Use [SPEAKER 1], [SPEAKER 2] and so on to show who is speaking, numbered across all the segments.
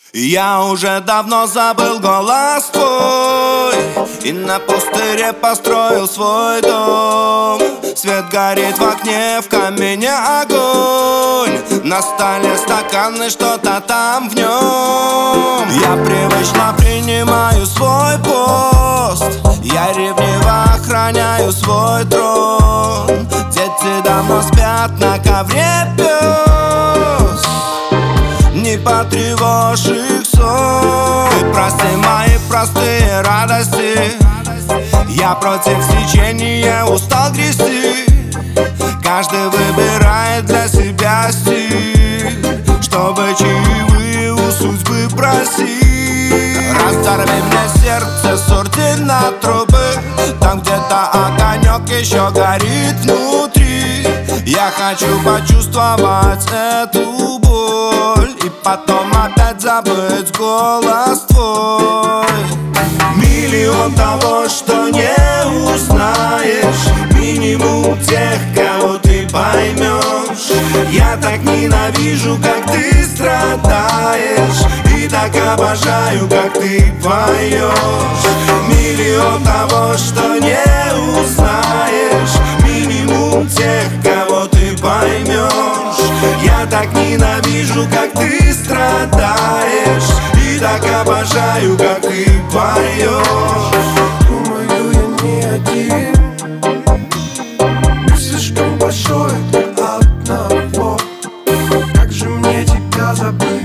[SPEAKER 1] Я уже давно забыл голос твой и на пустыре построил свой дом. Свет горит в окне, в камине огонь. На столе стаканы, что-то там в нем. Я привычно принимаю свой пост. Я ревниво охраняю свой трон. Дети давно спят на ковре, пес. Не потревожь их сон. Ты прости мои простые радости. Я против течения устал грести. Каждый выбирает для себя стиль, чтобы чаевые у судьбы просить. Разорви мне сердце с ордена трубы. Там где-то огонек еще горит внутри. Я хочу почувствовать эту боль и потом опять забыть голос твой. Миллион того, что не узнаешь, минимум тех, кого ты поймешь. Я так ненавижу, как ты страдаешь, и так обожаю, как ты поешь. Миллион того, что не узнаешь, минимум тех, кого ты поймешь. Я так ненавижу, как ты страдаешь, и так обожаю, как ты поешь.
[SPEAKER 2] Думаю, я не один. Мир слишком большой для одного. Как же мне тебя забыть,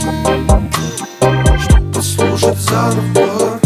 [SPEAKER 2] чтоб послушать заново?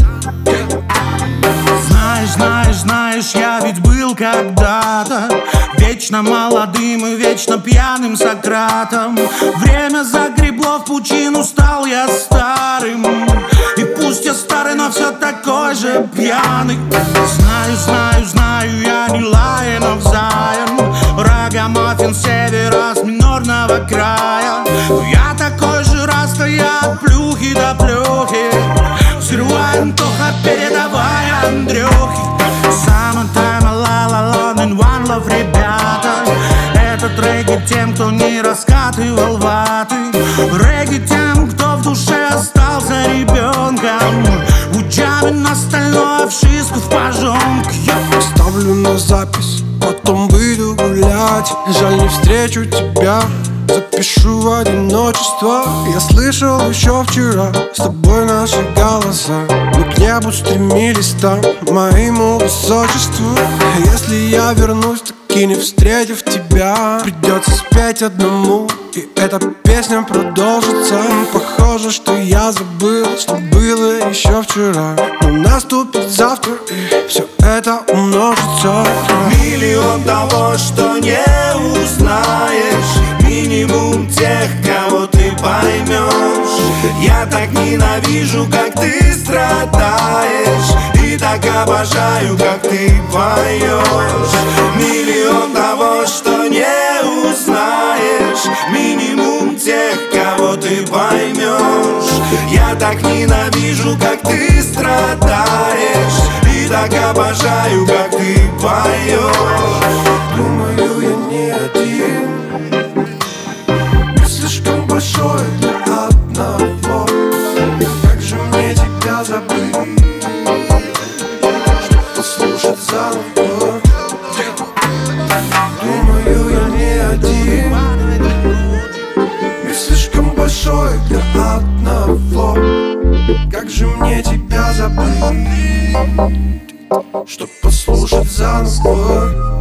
[SPEAKER 3] Знаешь, я ведь был когда-то вечно молодым и вечно пьяным Сократом. Время загребло в пучину, стал я старым. И пусть я старый, но все такой же пьяный. Знаю, я не Лайенов Зайон, рагамаффин севера с минорного края. Но я такой же раста, я от плюхи до плюхи. Взрываю Антоха, передавай Андрюхе. Summertime, la la la, in one love, ребята. Этот регги тем, кто не раскатывал ваты. Регги тем, кто в душе остался ребенком. Уджамин остальное в шишку в пожонке.
[SPEAKER 2] Ставлю на запись, потом выйду гулять. Жаль, не встречу тебя, запишу в одиночество. Я слышал еще вчера с тобой наши голоса. Мы к небу стремились там, моему высочеству. Если я вернусь, так и не встретив тебя, придется спеть одному, и эта песня продолжится. Похоже, что я забыл, что было еще вчера. Но наступит завтра, и все это умножится.
[SPEAKER 1] Миллион того, что не узнаешь, минимум тех, кого ты поймешь. Я так ненавижу, как ты страдаешь, и так обожаю, как ты поешь. Миллион того, что не узнаешь, минимум тех, кого ты поймешь. Я так ненавижу, как ты страдаешь, и так обожаю, как ты поешь.
[SPEAKER 2] Думаю, я не один. Мир слишком большой для одного. Как же мне тебя забыть, чтоб послушать заново? Думаю, я не один. Мир слишком большой для одного. Как же мне тебя забыть, чтоб послушать заново?